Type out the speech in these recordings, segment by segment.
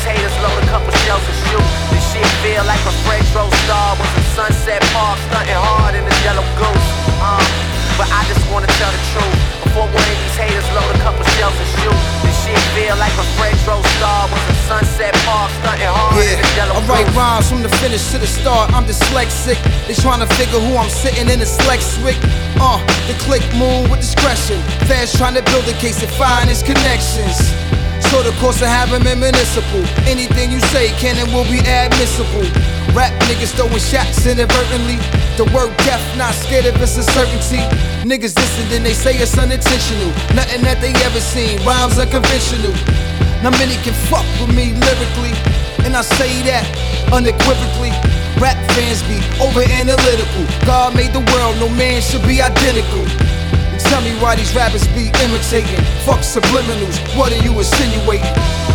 these haters load a couple shells and shoot. This shit feel like a French roast star was in Sunset Park, stunting hard in the yellow goose. But I just wanna tell the truth. Before one of these haters load a couple shells and shoot. This shit feel like a French roast star was in Sunset Park, stunting hard in the yellow goose. I write rhymes from the finish to the start. I'm dyslexic. They tryna figure who I'm sitting in the Slex with. The click move with discretion. Fast trying to build a case of finest connections. So the course of having them municipal. Anything you say can and will be admissible. Rap niggas throwing shots inadvertently. The word death, not scared if it's a certainty. Niggas dissing, then they say it's unintentional. Nothing that they ever seen, rhymes unconventional. Now many can fuck with me lyrically, and I say that unequivocally. Rap fans be over analytical. God made the world, no man should be identical. And tell me why these rappers be imitating. Fuck subliminals, what are you insinuating?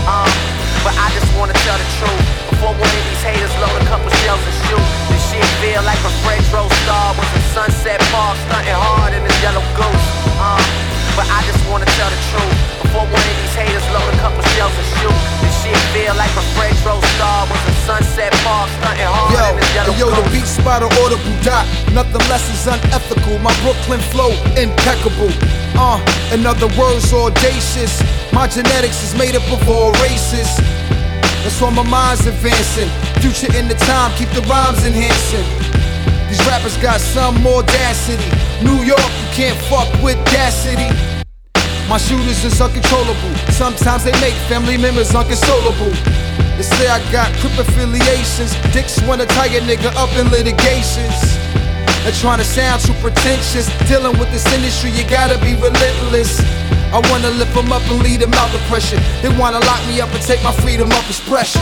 But I just wanna tell the truth. Before one of these haters load a couple shells and shoot. This shit feel like a French roast star was in Sunset Park, stunting hard in the yellow goose. But I just wanna tell the truth. Before one of these haters load a couple shells and shoot. This shit feel like a French roast star was in Sunset Park, stunting hard in the yellow goose. The beat spot audible dot. Nothing less is unethical. My Brooklyn flow impeccable. In other words, audacious. My genetics is made up of all races. That's why my mind's advancing. Future in the time, keep the rhymes enhancing. These rappers got some more audacity. New York, you can't fuck with Gas City. My shooters is uncontrollable. Sometimes they make family members unconsolable. They say I got crip affiliations. Dicks wanna tie a nigga up in litigations. They're trying to sound too pretentious. Dealing with this industry, you gotta be relentless. I wanna lift them up and lead them out the pressure. They wanna lock me up and take my freedom of expression.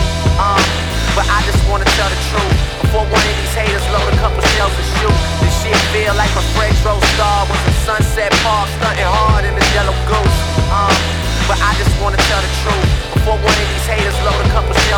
But I just wanna tell the truth. Before one of these haters load a couple shells and shoot. This shit feel like a French roast star was in Sunset Park, stunting hard in the yellow goose. But I just wanna tell the truth. Before one of these haters load a couple shells